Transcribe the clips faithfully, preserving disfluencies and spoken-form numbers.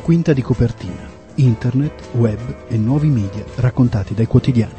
Quinta di copertina. Internet, web e nuovi media raccontati dai quotidiani.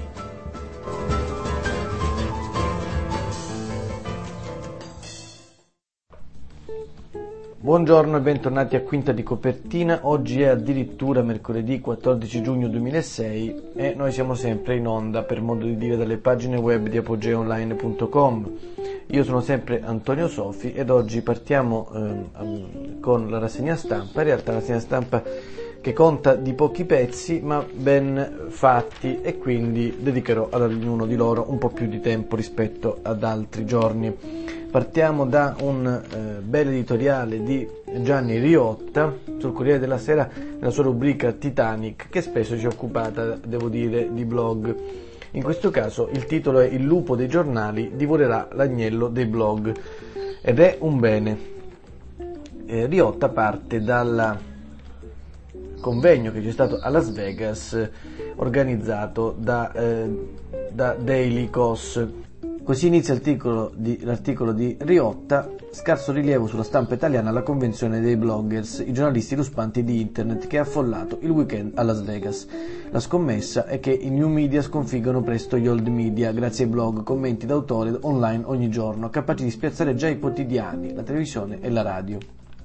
Buongiorno e bentornati a Quinta di copertina. Oggi è addirittura mercoledì quattordici giugno duemilasei e noi siamo sempre in onda, per modo di dire, dalle pagine web di apogeo online punto com. Io sono sempre Antonio Sofi ed oggi partiamo eh, con la rassegna stampa. In realtà la rassegna stampa che conta di pochi pezzi ma ben fatti, e quindi dedicherò ad ognuno di loro un po' più di tempo rispetto ad altri giorni. Partiamo da un eh, bel editoriale di Gianni Riotta sul Corriere della Sera, nella sua rubrica Titanic, che spesso si è occupata, devo dire, di blog. In questo caso il titolo è "Il lupo dei giornali divorerà l'agnello dei blog", ed è un bene. Eh, Riotta parte dal convegno che c'è stato a Las Vegas, organizzato da, eh, da Daily Kos. Così inizia l'articolo di, l'articolo di Riotta: scarso rilievo sulla stampa italiana alla convenzione dei bloggers, i giornalisti ruspanti di internet, che ha affollato il weekend a Las Vegas. La scommessa è che i new media sconfiggono presto gli old media, grazie ai blog, commenti d'autore online ogni giorno, capaci di spiazzare già i quotidiani, la televisione e la radio.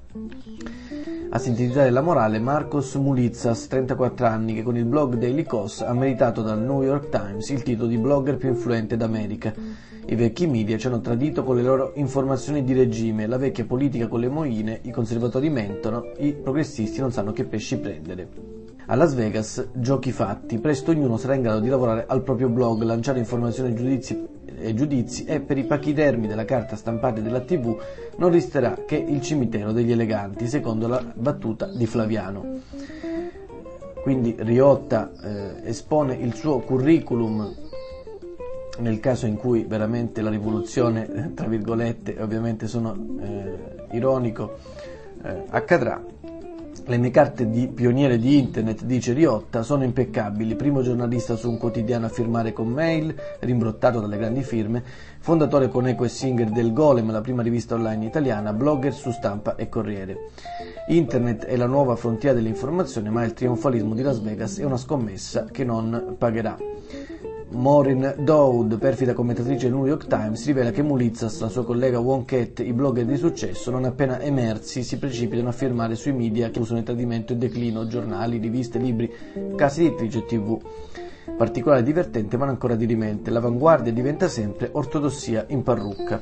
A sintetizzare la morale, Marcos Mulitsas, trentaquattro anni, che con il blog Daily Kos ha meritato dal New York Times il titolo di blogger più influente d'America. I vecchi media ci hanno tradito con le loro informazioni di regime, la vecchia politica con le moine, i conservatori mentono, i progressisti non sanno che pesci prendere. A Las Vegas, giochi fatti, presto ognuno sarà in grado di lavorare al proprio blog, lanciare informazioni e giudizi, e giudizi e per i pachidermi della carta stampata e della tivù non resterà che il cimitero degli eleganti, secondo la battuta di Flaviano. Quindi Riotta eh, espone il suo curriculum nel caso in cui veramente la rivoluzione, tra virgolette, ovviamente sono eh, ironico, eh, accadrà. Le mie carte di pioniere di internet, dice Riotta, sono impeccabili: primo giornalista su un quotidiano a firmare con mail, rimbrottato dalle grandi firme, fondatore con Eco e Singer del Golem, la prima rivista online italiana, blogger su Stampa e Corriere. Internet è la nuova frontiera dell'informazione, ma il trionfalismo di Las Vegas è una scommessa che non pagherà. Maureen Dowd, perfida commentatrice del New York Times, rivela che Mulitsas, la sua collega Wonkette, i blogger di successo, non appena emersi, si precipitano a firmare sui media che usano il tradimento e declino, giornali, riviste, libri, case editrici e tivù. Particolare divertente ma non ancora dirimente, l'avanguardia diventa sempre ortodossia in parrucca.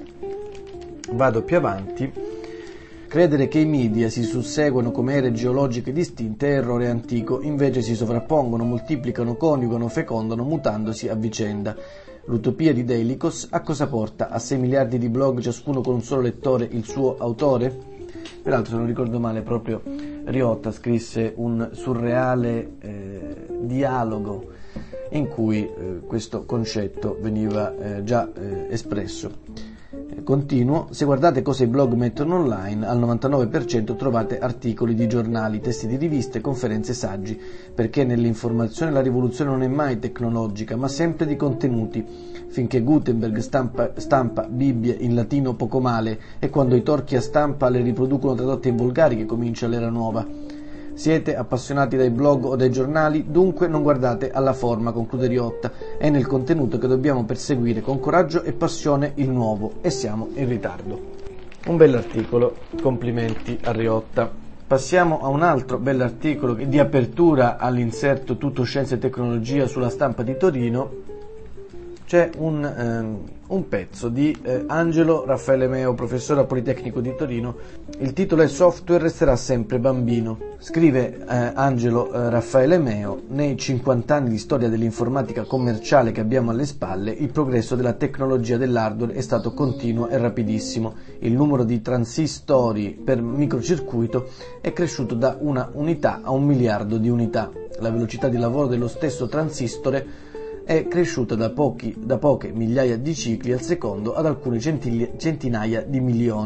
Vado più avanti. Credere che i media si susseguono come ere geologiche distinte è errore antico, invece si sovrappongono, moltiplicano, coniugano, fecondano, mutandosi a vicenda. L'utopia di Daily Kos a cosa porta? A sei miliardi di blog, ciascuno con un solo lettore, il suo autore? Peraltro, se non ricordo male, proprio Riotta scrisse un surreale eh, dialogo in cui eh, questo concetto veniva eh, già eh, espresso. Continuo: se guardate cosa i blog mettono online, al novantanove per cento trovate articoli di giornali, testi di riviste, conferenze, saggi, perché nell'informazione la rivoluzione non è mai tecnologica, ma sempre di contenuti. Finché Gutenberg stampa, stampa Bibbie in latino poco male, e quando i torchi a stampa le riproducono tradotte in volgari che comincia l'era nuova. Siete appassionati dai blog o dai giornali? Dunque non guardate alla forma, conclude Riotta, è nel contenuto che dobbiamo perseguire con coraggio e passione il nuovo, e siamo in ritardo. Un bell'articolo, complimenti a Riotta. Passiamo a un altro bell'articolo di apertura all'inserto Tutto Scienza e Tecnologia sulla Stampa di Torino. C'è un, ehm, un pezzo di eh, Angelo Raffaele Meo, professore al Politecnico di Torino. Il titolo è "Software resterà sempre bambino". Scrive eh, Angelo eh, Raffaele Meo: nei cinquanta anni di storia dell'informatica commerciale che abbiamo alle spalle, il progresso della tecnologia dell'hardware è stato continuo e rapidissimo. Il numero di transistori per microcircuito è cresciuto da una unità a un miliardo di unità. La velocità di lavoro dello stesso transistore è cresciuta da, pochi, da poche migliaia di cicli al secondo ad alcune centinaia di milioni.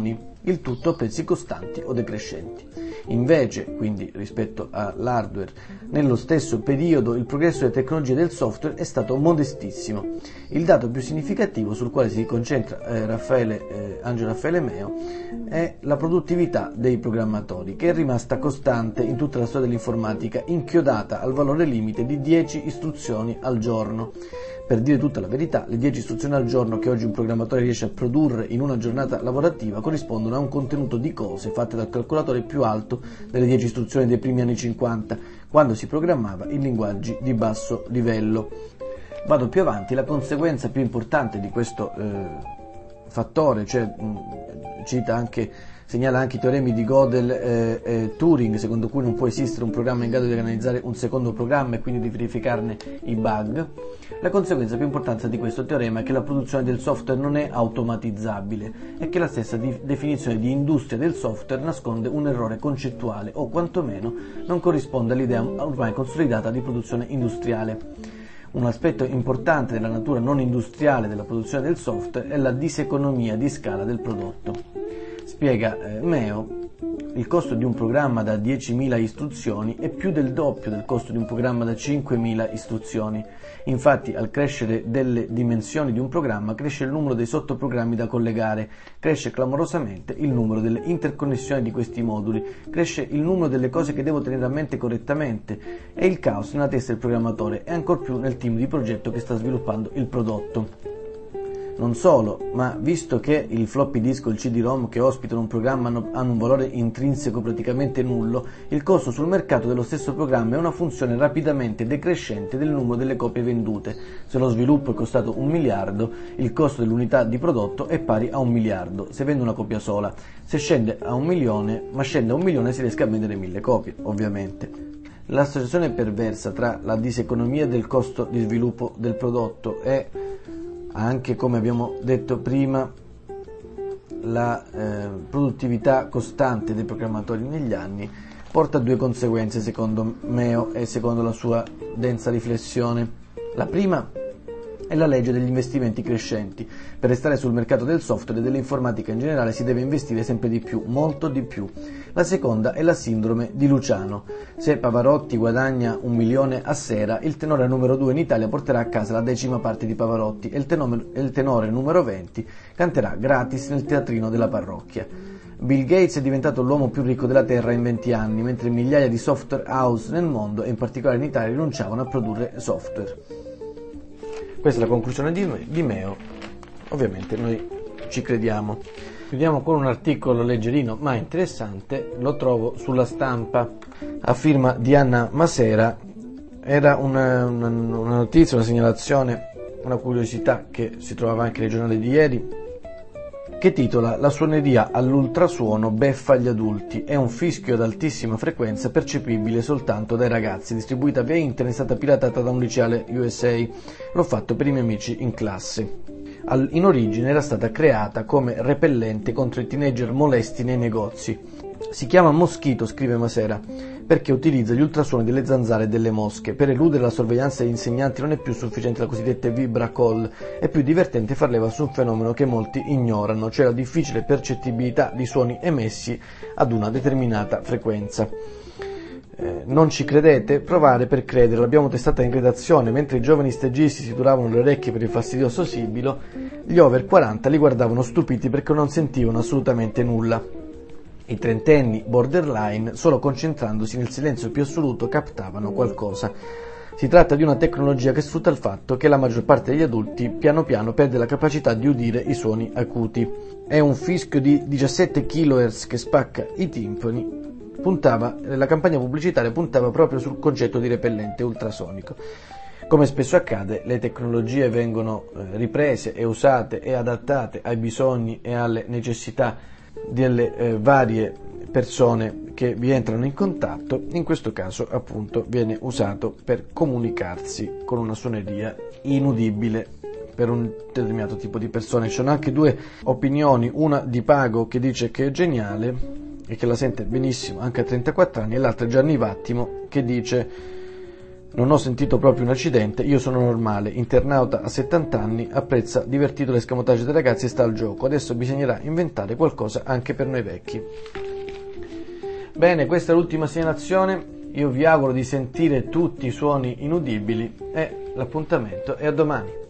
il tutto a prezzi costanti o decrescenti. Invece, quindi rispetto all'hardware, nello stesso periodo il progresso delle tecnologie del software è stato modestissimo. Il dato più significativo sul quale si concentra eh, Raffaele, eh, Angelo Raffaele Meo è la produttività dei programmatori, che è rimasta costante in tutta la storia dell'informatica, inchiodata al valore limite di dieci istruzioni al giorno. Per dire tutta la verità, le dieci istruzioni al giorno che oggi un programmatore riesce a produrre in una giornata lavorativa corrispondono a un contenuto di cose fatte dal calcolatore più alto delle dieci istruzioni dei primi anni cinquanta, quando si programmava in linguaggi di basso livello. Vado più avanti, la conseguenza più importante di questo eh, fattore, cioè mh, cita anche segnala anche i teoremi di Gödel e eh, eh, Turing, secondo cui non può esistere un programma in grado di analizzare un secondo programma e quindi di verificarne i bug. La conseguenza più importante di questo teorema è che la produzione del software non è automatizzabile e che la stessa di- definizione di industria del software nasconde un errore concettuale o quantomeno non corrisponde all'idea ormai consolidata di produzione industriale. Un aspetto importante della natura non industriale della produzione del software è la diseconomia di scala del prodotto. Spiega eh, Meo, il costo di un programma da diecimila istruzioni è più del doppio del costo di un programma da cinquemila istruzioni. Infatti, al crescere delle dimensioni di un programma, cresce il numero dei sottoprogrammi da collegare, cresce clamorosamente il numero delle interconnessioni di questi moduli, cresce il numero delle cose che devo tenere a mente correttamente e il caos nella testa del programmatore e ancor più nel team di progetto che sta sviluppando il prodotto. Non solo, ma visto che il floppy disk o il C D-ROM che ospitano un programma hanno, hanno un valore intrinseco praticamente nullo, il costo sul mercato dello stesso programma è una funzione rapidamente decrescente del numero delle copie vendute. Se lo sviluppo è costato un miliardo, il costo dell'unità di prodotto è pari a un miliardo, se vende una copia sola. Se scende a un milione, ma scende a un milione si riesce a vendere mille copie, ovviamente. L'associazione perversa tra la diseconomia del costo di sviluppo del prodotto e anche, come abbiamo detto prima, la eh, produttività costante dei programmatori negli anni porta a due conseguenze, secondo Meo e secondo la sua densa riflessione. La prima è la legge degli investimenti crescenti. Per restare sul mercato del software e dell'informatica in generale si deve investire sempre di più, molto di più. La seconda è la sindrome di Luciano. Se Pavarotti guadagna un milione a sera, il tenore numero due in Italia porterà a casa la decima parte di Pavarotti e il tenore, il tenore numero venti canterà gratis nel teatrino della parrocchia. Bill Gates è diventato l'uomo più ricco della Terra in venti anni, mentre migliaia di software house nel mondo, e in particolare in Italia, rinunciavano a produrre software. Questa è la conclusione di, di Meo, ovviamente noi ci crediamo. Chiudiamo con un articolo leggerino ma interessante, lo trovo sulla Stampa, a firma di Anna Masera. Era una, una, una notizia, una segnalazione, una curiosità che si trovava anche nei giornali di ieri, che titola "La suoneria all'ultrasuono beffa gli adulti, è un fischio ad altissima frequenza percepibile soltanto dai ragazzi, distribuita via internet, è stata piratata da un liceale U S A, l'ho fatto per i miei amici in classe. In origine era stata creata come repellente contro i teenager molesti nei negozi. Si chiama Moschito", scrive Masera, "perché utilizza gli ultrasuoni delle zanzare e delle mosche. Per eludere la sorveglianza degli insegnanti non è più sufficiente la cosiddetta vibra call, è più divertente far leva su un fenomeno che molti ignorano, cioè la difficile percettibilità di suoni emessi ad una determinata frequenza. Eh, non ci credete? Provare per credere, l'abbiamo testata in redazione, mentre i giovani stagisti si duravano le orecchie per il fastidioso sibilo, gli over quaranta li guardavano stupiti perché non sentivano assolutamente nulla. I trentenni borderline, solo concentrandosi nel silenzio più assoluto, captavano qualcosa. Si tratta di una tecnologia che sfrutta il fatto che la maggior parte degli adulti piano piano perde la capacità di udire i suoni acuti. È un fischio di diciassette chilohertz che spacca i timpani." Puntava, la campagna pubblicitaria puntava proprio sul concetto di repellente ultrasonico. Come spesso accade, le tecnologie vengono eh, riprese e usate e adattate ai bisogni e alle necessità delle eh, varie persone che vi entrano in contatto. In questo caso appunto viene usato per comunicarsi con una suoneria inudibile per un determinato tipo di persone. Ci sono anche due opinioni, una di Pago che dice che è geniale e che la sente benissimo anche a trentaquattro anni, e l'altra Gianni Vattimo che dice Non ho sentito proprio un accidente, io sono normale, internauta a settanta anni, apprezza, divertito l'escamotage dei ragazzi e sta al gioco, adesso bisognerà inventare qualcosa anche per noi vecchi. Bene, questa è l'ultima segnalazione, io vi auguro di sentire tutti i suoni inudibili e l'appuntamento è a domani.